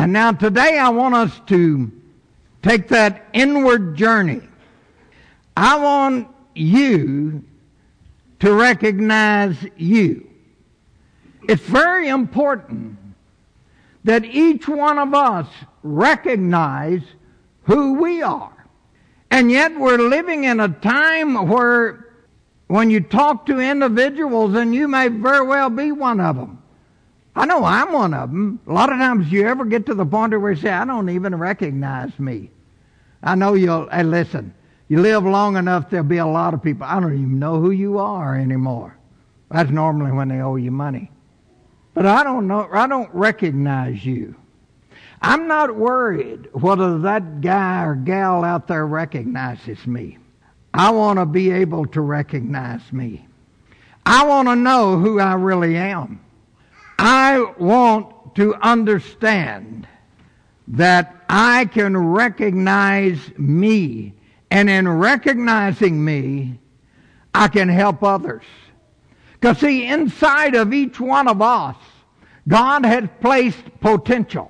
Now today I want us to take that inward journey. I want you to recognize you. It's very important that each one of us recognize who we are. And yet we're living in a time where when you talk to individuals, and you may very well be one of them. I know I'm one of them. A lot of times you ever get to the point where you say, I don't even recognize me. I know hey, listen, you live long enough, there'll be a lot of people, I don't even know who you are anymore. That's normally when they owe you money. But I don't recognize you. I'm not worried whether that guy or gal out there recognizes me. I want to be able to recognize me. I want to know who I really am. I want to understand that I can recognize me, and in recognizing me, I can help others. Because see, inside of each one of us, God has placed potential.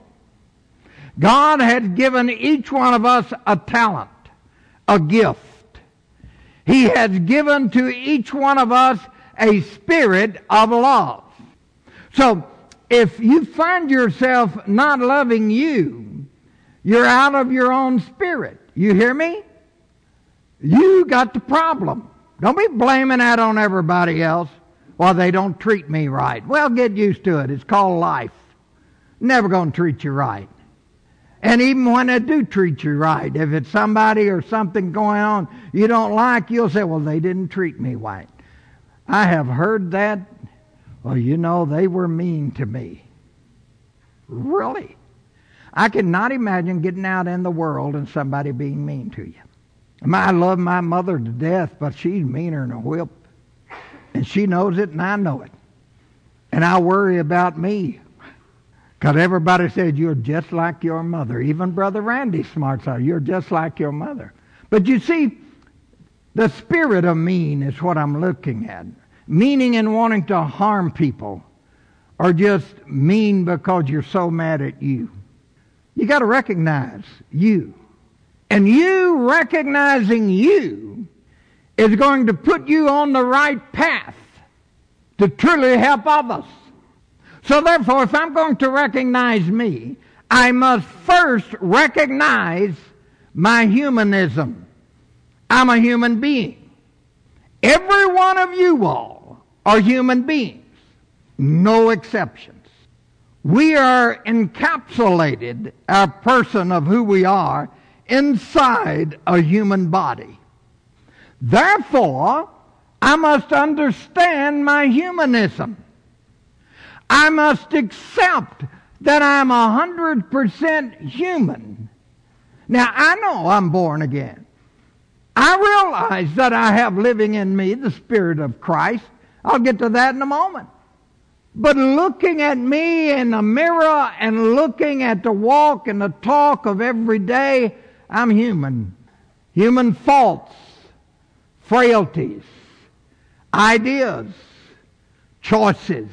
God has given each one of us a talent, a gift. He has given to each one of us a spirit of love. So, if you find yourself not loving you, you're out of your own spirit. You hear me? You got the problem. Don't be blaming that on everybody else. Well, they don't treat me right. Well, get used to it. It's called life. Never going to treat you right. And even when they do treat you right, if it's somebody or something going on you don't like, you'll say, well, they didn't treat me right. I have heard that. Well, you know, they were mean to me. Really? I cannot imagine getting out in the world and somebody being mean to you. I love my mother to death, but she's meaner than a whip. And she knows it, and I know it. And I worry about me. Because everybody said, you're just like your mother. Even Brother Randy Smarts are. You're just like your mother. But you see, the spirit of mean is what I'm looking at. Meaning and wanting to harm people. Or just mean because you're so mad at you. You got to recognize you. And you recognizing you is going to put you on the right path to truly help others. So therefore, if I'm going to recognize me, I must first recognize my humanism. I'm a human being. Every one of you all are human beings. No exceptions. We are encapsulated, our person of who we are, inside a human body. Therefore, I must understand my humanism. I must accept that I'm 100% human. Now, I know I'm born again. I realize that I have living in me the Spirit of Christ. I'll get to that in a moment. But looking at me in the mirror and looking at the walk and the talk of every day, I'm human. Human faults, frailties, ideas, choices,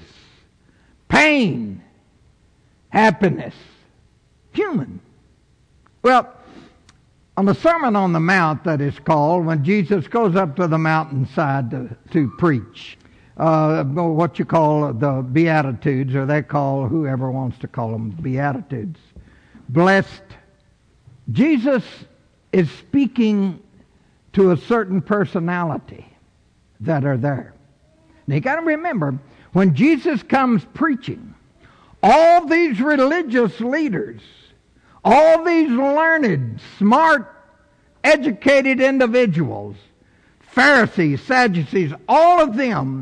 pain, happiness, human. Well, on the Sermon on the Mount that is called, when Jesus goes up to the mountainside to preach, what you call the Beatitudes, or they call, whoever wants to call them, Beatitudes. Blessed. Jesus is speaking to a certain personality that are there. Now you got to remember, when Jesus comes preaching, all these religious leaders, all these learned, smart, educated individuals, Pharisees, Sadducees, all of them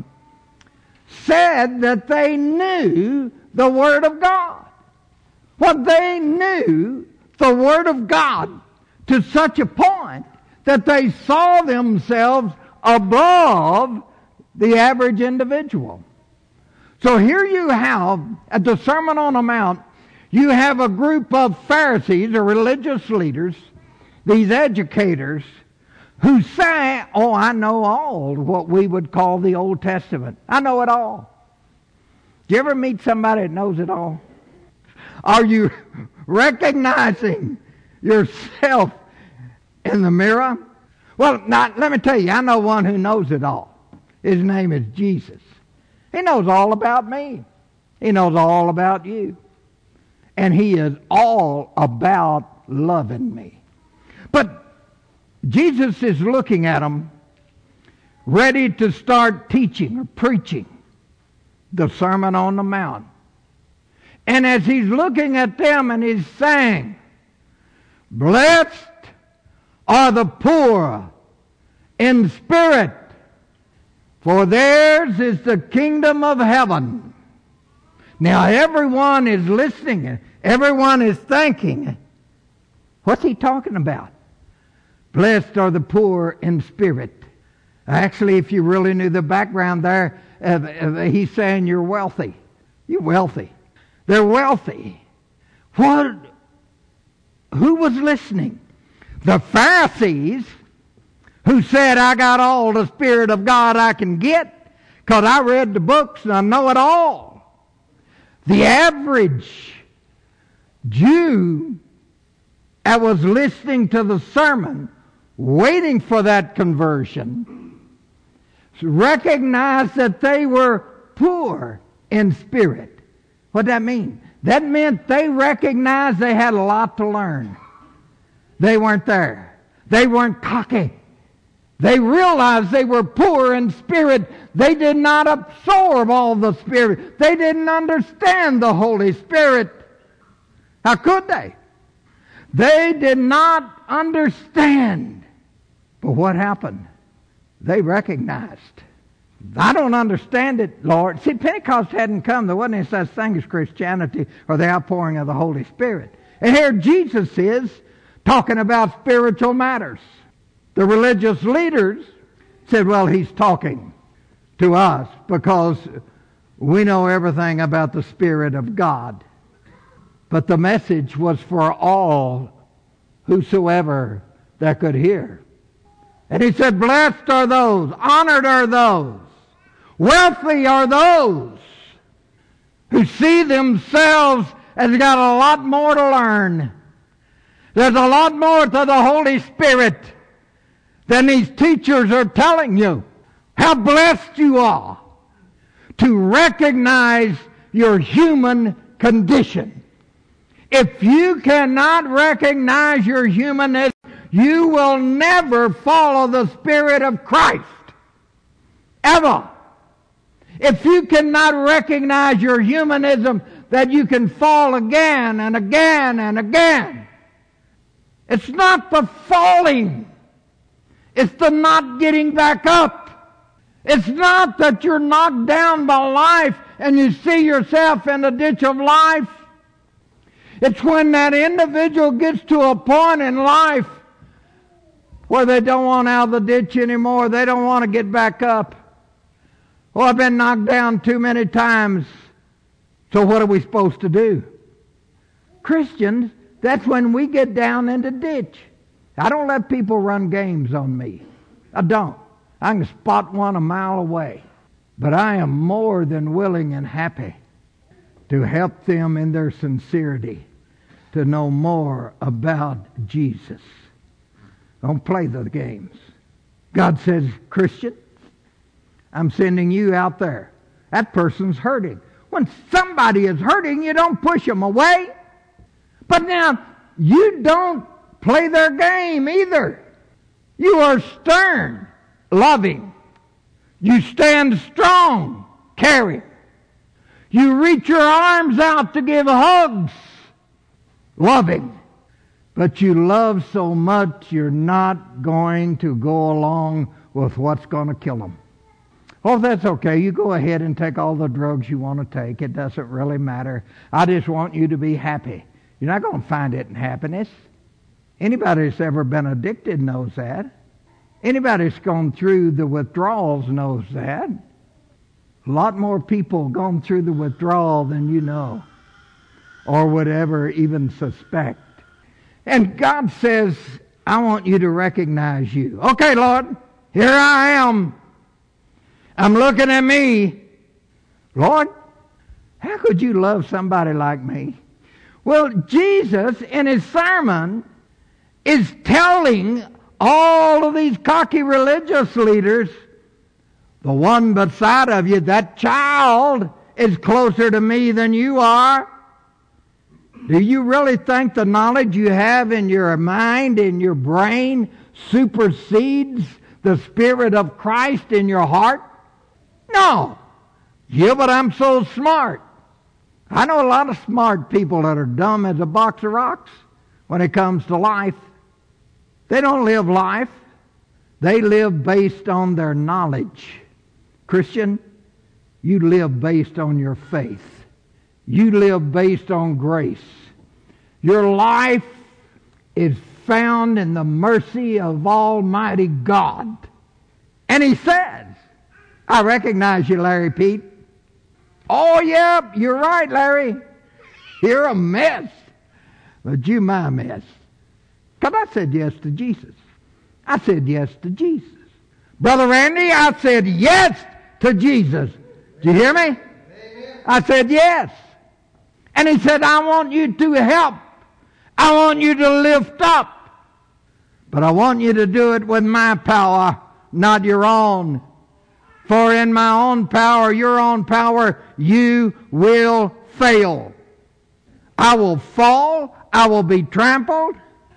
said that they knew the Word of God. Well, they knew the Word of God to such a point that they saw themselves above the average individual. So here you have, at the Sermon on the Mount, you have a group of Pharisees or religious leaders, these educators, who say, oh, I know all what we would call the Old Testament. I know it all. Do you ever meet somebody that knows it all? Are you recognizing yourself in the mirror? Well, now, let me tell you, I know one who knows it all. His name is Jesus. He knows all about me. He knows all about you. And He is all about loving me. But Jesus is looking at them, ready to start teaching or preaching the Sermon on the Mount. And as He's looking at them and He's saying, blessed are the poor in spirit, for theirs is the kingdom of heaven. Now everyone is listening. Everyone is thinking, what's He talking about? Blessed are the poor in spirit. Actually, if you really knew the background there, He's saying you're wealthy. You're wealthy. They're wealthy. What? Who was listening? The Pharisees, who said, I got all the Spirit of God I can get because I read the books and I know it all. The average Jew that was listening to the sermon, waiting for that conversion, recognized that they were poor in spirit. What did that mean? That meant they recognized they had a lot to learn. They weren't there. They weren't cocky. They realized they were poor in spirit. They did not absorb all the Spirit. They didn't understand the Holy Spirit. How could they? They did not understand. But what happened? They recognized. I don't understand it, Lord. See, Pentecost hadn't come. There wasn't any such thing as Christianity or the outpouring of the Holy Spirit. And here Jesus is talking about spiritual matters. The religious leaders said, well, He's talking to us because we know everything about the Spirit of God. But the message was for all, whosoever that could hear. And He said, blessed are those, honored are those, wealthy are those who see themselves as got a lot more to learn. There's a lot more to the Holy Spirit than these teachers are telling you. How blessed you are to recognize your human condition. If you cannot recognize your humanism, you will never follow the Spirit of Christ. Ever. If you cannot recognize your humanism, that you can fall again and again and again. It's not the falling. It's the not getting back up. It's not that you're knocked down by life and you see yourself in the ditch of life. It's when that individual gets to a point in life where they don't want out of the ditch anymore. They don't want to get back up. Well, I've been knocked down too many times. So what are we supposed to do? Christians, that's when we get down in the ditch. I don't let people run games on me. I don't. I can spot one a mile away. But I am more than willing and happy to help them in their sincerity to know more about Jesus. Don't play the games. God says, Christian, I'm sending you out there. That person's hurting. When somebody is hurting, you don't push them away. But now, you don't play their game either. You are stern, loving. You stand strong, caring. You reach your arms out to give hugs, loving. But you love so much, you're not going to go along with what's going to kill them. Oh, that's okay. You go ahead and take all the drugs you want to take. It doesn't really matter. I just want you to be happy. You're not going to find it in happiness. Anybody that's ever been addicted knows that. Anybody that's gone through the withdrawals knows that. A lot more people gone through the withdrawal than you know, or would ever even suspect. And God says, I want you to recognize you. Okay, Lord, here I am. I'm looking at me. Lord, how could you love somebody like me? Well, Jesus in his sermon is telling all of these cocky religious leaders, the one beside of you, that child is closer to me than you are. Do you really think the knowledge you have in your mind, in your brain, supersedes the Spirit of Christ in your heart? No. Yeah, but I'm so smart. I know a lot of smart people that are dumb as a box of rocks when it comes to life. They don't live life. They live based on their knowledge. Christian, you live based on your faith. You live based on grace. Your life is found in the mercy of Almighty God. And he says, I recognize you, Larry Pete. Oh, yeah, you're right, Larry. You're a mess. But you my mess. Because I said yes to Jesus. I said yes to Jesus. Brother Randy, I said yes to Jesus. Did you hear me? Amen. I said yes. And he said, I want you to help. I want you to lift up. But I want you to do it with my power, not your own. For in my own power, your own power, you will fail. I will fall. I will be trampled.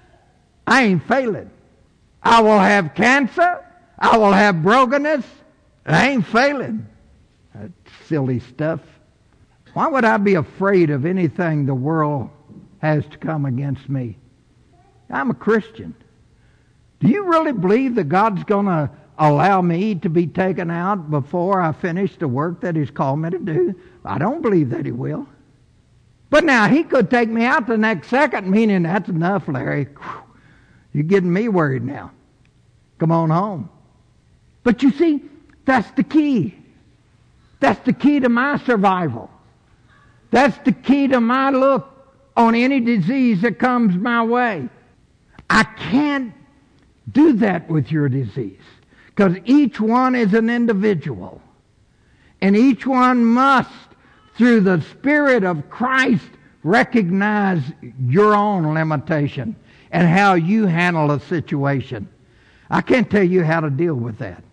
I ain't failing. I will have cancer. I will have brokenness. I ain't failing. That silly stuff. Why would I be afraid of anything the world has to come against me? I'm a Christian. Do you really believe that God's going to allow me to be taken out before I finish the work that He's called me to do? I don't believe that He will. But now, He could take me out the next second, meaning that's enough, Larry. You're getting me worried now. Come on home. But you see, that's the key. That's the key to my survival. That's the key to my look on any disease that comes my way. I can't do that with your disease, because each one is an individual. And each one must, through the Spirit of Christ, recognize your own limitation and how you handle a situation. I can't tell you how to deal with that.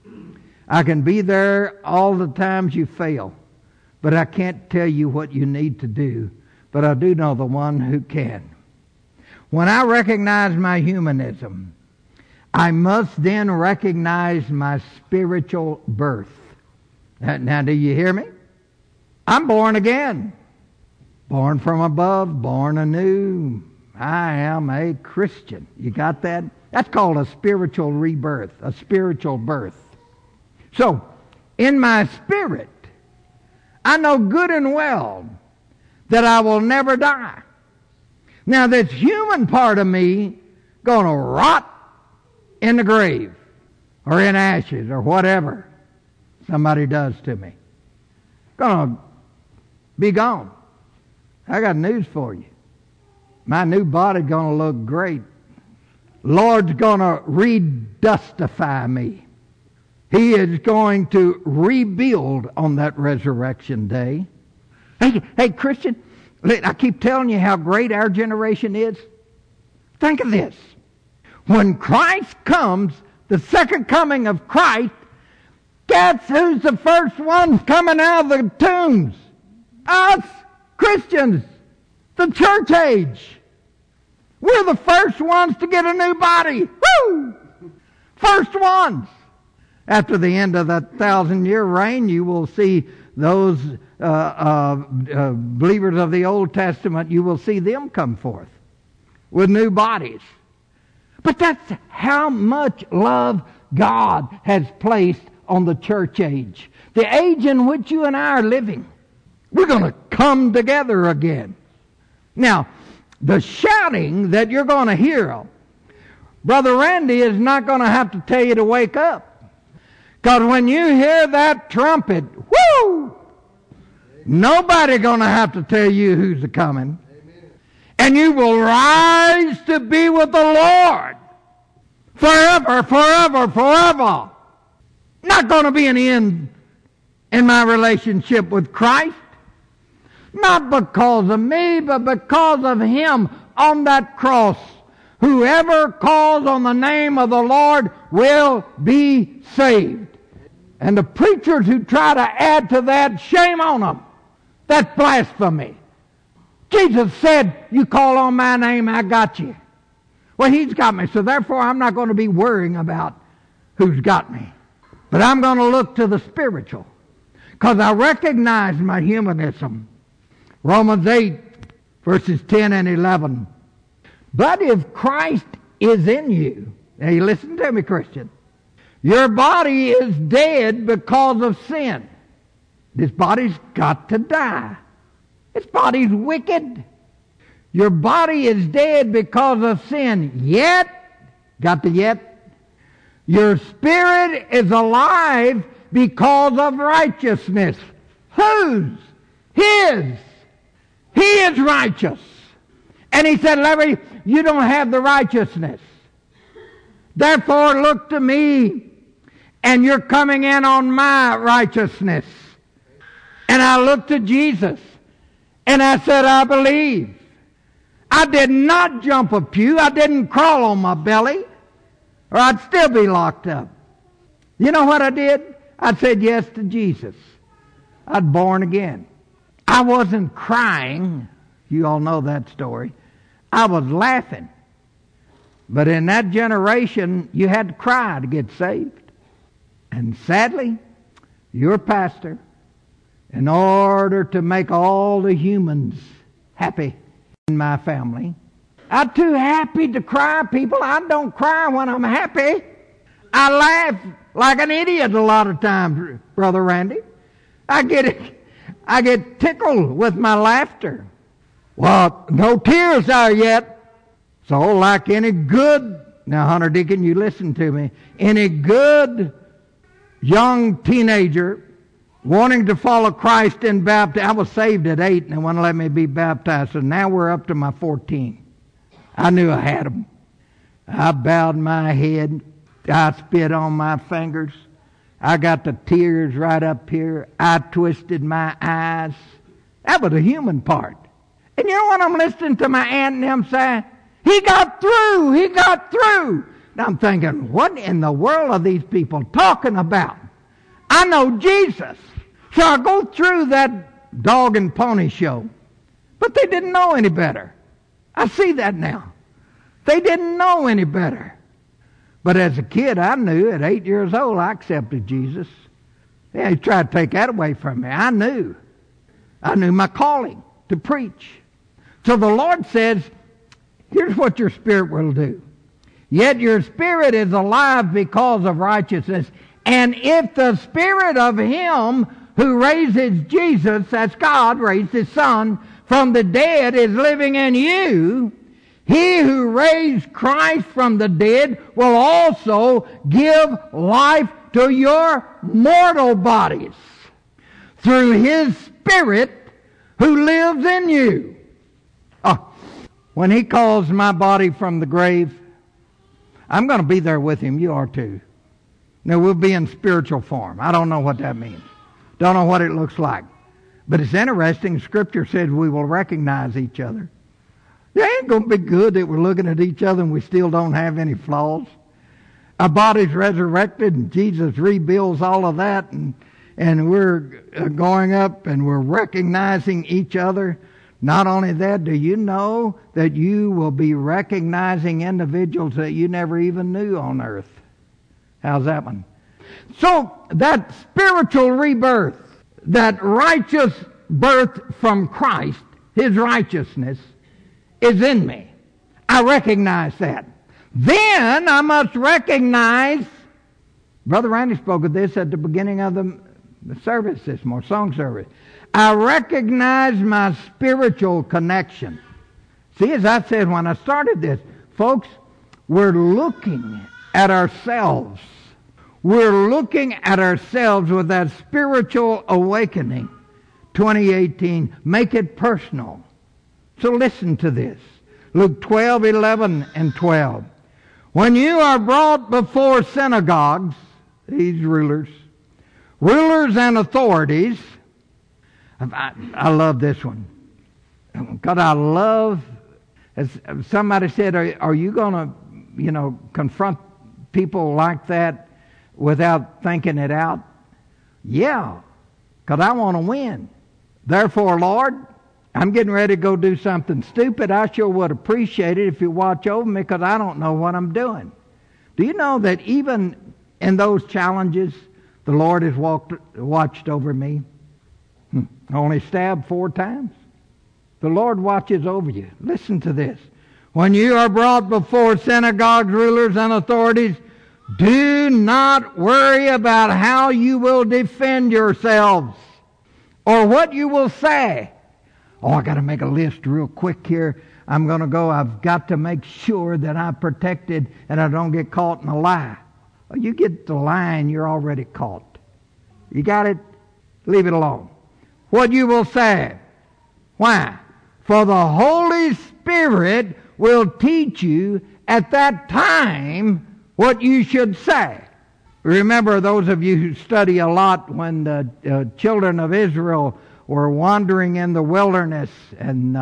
I can be there all the times you fail, but I can't tell you what you need to do. But I do know the one who can. When I recognize my humanism, I must then recognize my spiritual birth. Now, do you hear me? I'm born again. Born from above, born anew. I am a Christian. You got that? That's called a spiritual rebirth, a spiritual birth. So, in my spirit, I know good and well that I will never die. Now, this human part of me going to rot in the grave or in ashes or whatever somebody does to me. Going to be gone. I got news for you. My new body going to look great. Lord's going to redustify me. He is going to rebuild on that resurrection day. Hey, Christian, I keep telling you how great our generation is. Think of this. When Christ comes, the second coming of Christ, guess who's the first ones coming out of the tombs? Us, Christians, the church age. We're the first ones to get a new body. Woo! First ones. After the end of that 1,000-year reign, you will see those believers of the Old Testament, you will see them come forth with new bodies. But that's how much love God has placed on the church age. The age in which you and I are living. We're going to come together again. Now, the shouting that you're going to hear, Brother Randy is not going to have to tell you to wake up. Because when you hear that trumpet, whoo! Nobody going to have to tell you who's coming. Amen. And you will rise to be with the Lord forever, forever, forever. Not going to be an end in my relationship with Christ. Not because of me, but because of Him on that cross. Whoever calls on the name of the Lord will be saved. And the preachers who try to add to that, shame on them. That's blasphemy. Jesus said, you call on my name, I got you. Well, He's got me, so therefore I'm not going to be worrying about who's got me. But I'm going to look to the spiritual, because I recognize my humanism. Romans 8, verses 10 and 11. But if Christ is in you, now you listen to me, Christian, your body is dead because of sin. This body's got to die. This body's wicked. Your body is dead because of sin. Yet, got the yet? Your spirit is alive because of righteousness. Whose? His. He is righteous. And He said, Larry, you don't have the righteousness. Therefore, look to me, and you're coming in on my righteousness. And I looked to Jesus, and I said, I believe. I did not jump a pew. I didn't crawl on my belly, or I'd still be locked up. You know what I did? I said yes to Jesus. I'd born again. I wasn't crying. You all know that story. I was laughing. But in that generation, you had to cry to get saved. And sadly, your pastor, in order to make all the humans happy in my family, I'm too happy to cry, people. I don't cry when I'm happy. I laugh like an idiot a lot of times, Brother Randy. I get tickled with my laughter. Well, no tears there yet. So like any good, now Hunter Deacon, you listen to me, any good young teenager wanting to follow Christ in baptism. I was saved at 8 and they wouldn't let me be baptized, so now we're up to my 14. I knew I had them. I bowed my head. I spit on my fingers. I got the tears right up here. I twisted my eyes. That was the human part. And you know what I'm listening to my aunt and them say? He got through. He got through. And I'm thinking, what in the world are these people talking about? I know Jesus. So I go through that dog and pony show. But they didn't know any better. I see that now. They didn't know any better. But as a kid, I knew at 8 years old, I accepted Jesus. Yeah, he tried to take that away from me. I knew. I knew my calling to preach. So the Lord says, here's what your spirit will do. Yet your spirit is alive because of righteousness. And if the spirit of Him who raises Jesus, that's God, raised His Son, from the dead is living in you, He who raised Christ from the dead will also give life to your mortal bodies through His Spirit who lives in you. Oh, when He calls my body from the grave, I'm going to be there with Him. You are too. Now, we'll be in spiritual form. I don't know what that means. Don't know what it looks like. But it's interesting. Scripture says we will recognize each other. It ain't going to be good that we're looking at each other and we still don't have any flaws. Our body's resurrected and Jesus rebuilds all of that, and we're going up and we're recognizing each other. Not only that, do you know that you will be recognizing individuals that you never even knew on earth? How's that one? So that spiritual rebirth, that righteous birth from Christ, His righteousness, is in me. I recognize that. Then I must recognize, Brother Randy spoke of this at the beginning of the service this morning, song service. I recognize my spiritual connection. See, as I said when I started this, folks, we're looking at ourselves. We're looking at ourselves with that spiritual awakening. 2018, make it personal. So listen to this. Luke 12, 11 and 12. When you are brought before synagogues, these rulers and authorities, I love this one. God, I love, as somebody said, are you going to, confront people like that without thinking it out? Yeah, because I want to win. Therefore, Lord, I'm getting ready to go do something stupid. I sure would appreciate it if you watch over me because I don't know what I'm doing. Do you know that even in those challenges, the Lord has watched over me? Only stabbed 4 times. The Lord watches over you. Listen to this. When you are brought before synagogues, rulers, and authorities, do not worry about how you will defend yourselves or what you will say. Oh, I got to make a list real quick here. I'm going to go. I've got to make sure that I'm protected and I don't get caught in a lie. Well, you get the lie and you're already caught. You got it? Leave it alone. What you will say. Why? For the Holy Spirit will teach you at that time what you should say. Remember, those of you who study a lot, when the children of Israel were wandering in the wilderness, and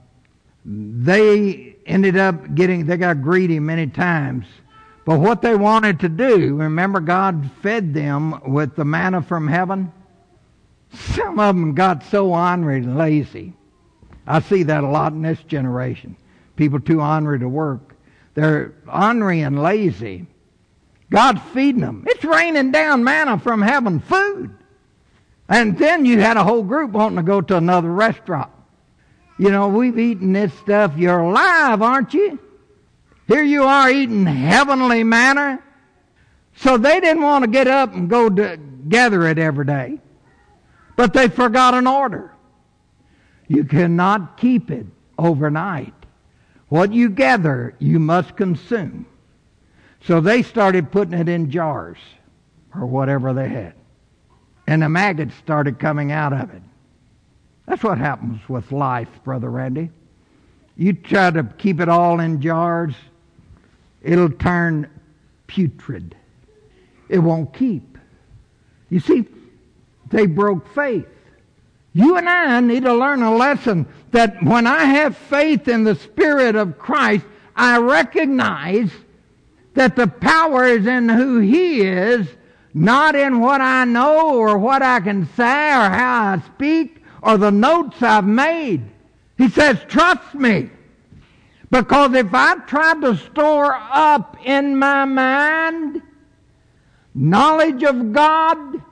they ended up they got greedy many times. But what they wanted to do, remember, God fed them with the manna from heaven. Some of them got so ornery and lazy. I see that a lot in this generation. People too ornery to work. They're ornery and lazy. God's feeding them. It's raining down manna from heaven, food. And then you had a whole group wanting to go to another restaurant. We've eaten this stuff. You're alive, aren't you? Here you are eating heavenly manna. So they didn't want to get up and go gather it every day. But they forgot an order. You cannot keep it overnight. What you gather, you must consume. So they started putting it in jars or whatever they had. And the maggots started coming out of it. That's what happens with life, Brother Randy. You try to keep it all in jars, it'll turn putrid. It won't keep. You see, they broke faith. You and I need to learn a lesson that when I have faith in the Spirit of Christ, I recognize that the power is in who He is, not in what I know or what I can say or how I speak or the notes I've made. He says, trust me. Because if I try to store up in my mind knowledge of God,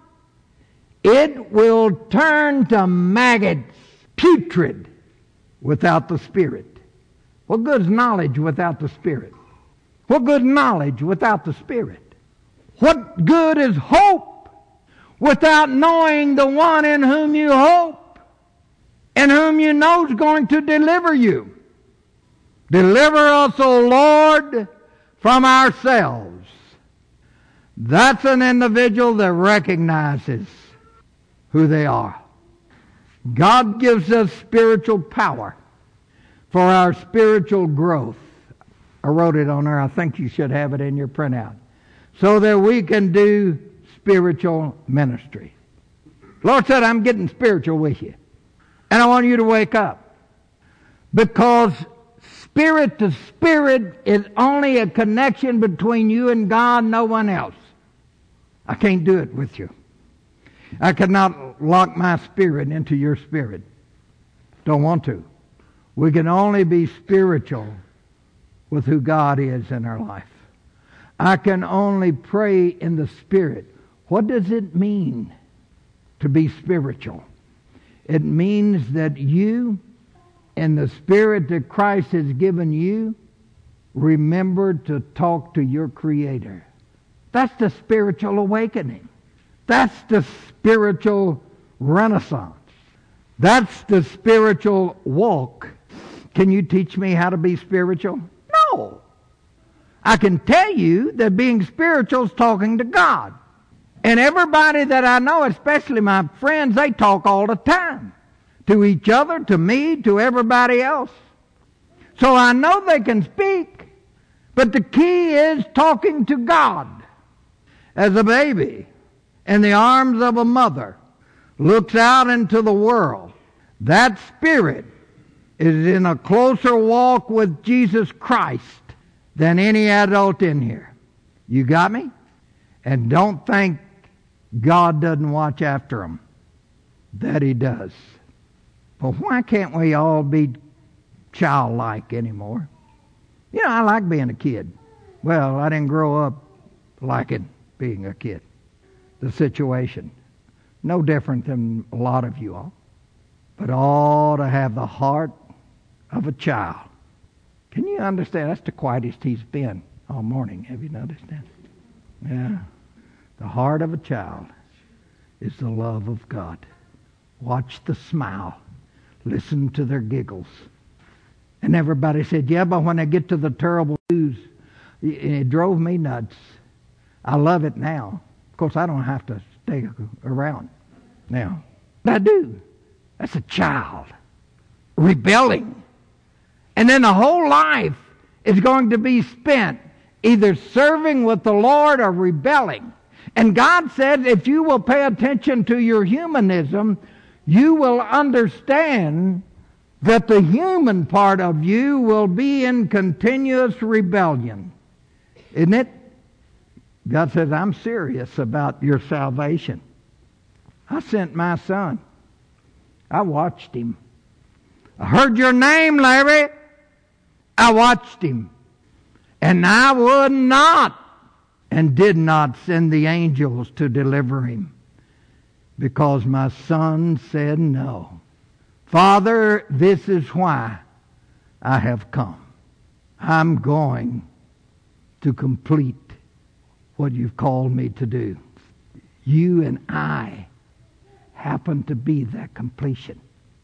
it will turn to maggots, putrid, without the Spirit. What good is knowledge without the Spirit? What good knowledge without the Spirit? What good is hope without knowing the one in whom you hope and whom you know is going to deliver you? Deliver us, O Lord, from ourselves. That's an individual that recognizes who they are. God gives us spiritual power for our spiritual growth. I wrote it on there. I think you should have it in your printout. So that we can do spiritual ministry. The Lord said, I'm getting spiritual with you. And I want you to wake up. Because spirit to spirit is only a connection between you and God, no one else. I can't do it with you. I cannot lock my spirit into your spirit. Don't want to. We can only be spiritual with who God is in our life. I can only pray in the Spirit. What does it mean to be spiritual? It means that you, in the Spirit that Christ has given you, remember to talk to your Creator. That's the spiritual awakening. That's the spiritual renaissance. That's the spiritual walk. Can you teach me how to be spiritual? No. I can tell you that being spiritual is talking to God. And everybody that I know, especially my friends, they talk all the time. To each other, to me, to everybody else. So I know they can speak. But the key is talking to God. As a baby in the arms of a mother, looks out into the world, that spirit is in a closer walk with Jesus Christ than any adult in here. You got me? And don't think God doesn't watch after them. That He does. But why can't we all be childlike anymore? You know, I like being a kid. Well, I didn't grow up liking being a kid. The situation. No different than a lot of you all. But all to have the heart of a child. Can you understand? That's the quietest he's been all morning. Have you noticed that? Yeah. The heart of a child is the love of God. Watch the smile. Listen to their giggles. And everybody said, yeah, but when I get to the terrible news, it drove me nuts. I love it now. Of course, I don't have to stay around now. But I do. That's a child rebelling. And then the whole life is going to be spent either serving with the Lord or rebelling. And God said, if you will pay attention to your humanism, you will understand that the human part of you will be in continuous rebellion. Isn't it? God says, I'm serious about your salvation. I sent my son. I watched him. I heard your name, Larry. I watched him. And I would not and did not send the angels to deliver him, because my son said no. Father, this is why I have come. I'm going to complete what you've called me to do. You and I happen to be that completion.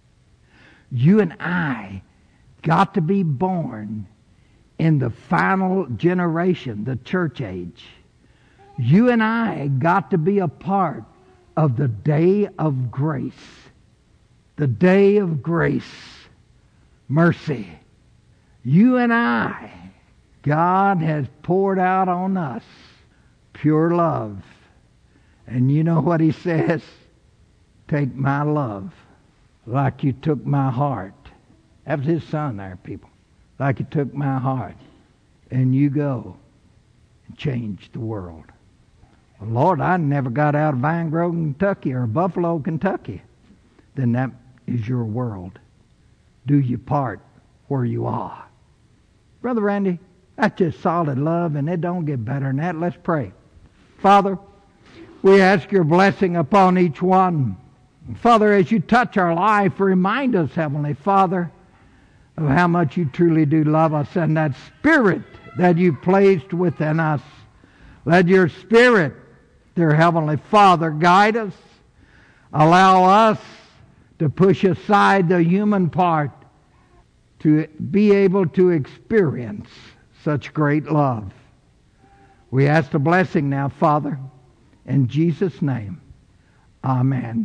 You and I got to be born in the final generation, the church age. You and I got to be a part of the day of grace. The day of grace. Mercy. You and I, God has poured out on us pure love. And you know what He says? Take my love like you took my heart. That was His son there, people. Like you took my heart. And you go and change the world. Well, Lord, I never got out of Vine Grove, Kentucky or Buffalo, Kentucky. Then that is your world. Do your part where you are. Brother Randy, that's just solid love, and it don't get better than that. Let's pray. Father, we ask your blessing upon each one. Father, as you touch our life, remind us, Heavenly Father, of how much you truly do love us and that Spirit that you placed within us. Let your Spirit, dear Heavenly Father, guide us. Allow us to push aside the human part to be able to experience such great love. We ask the blessing now, Father, in Jesus' name. Amen.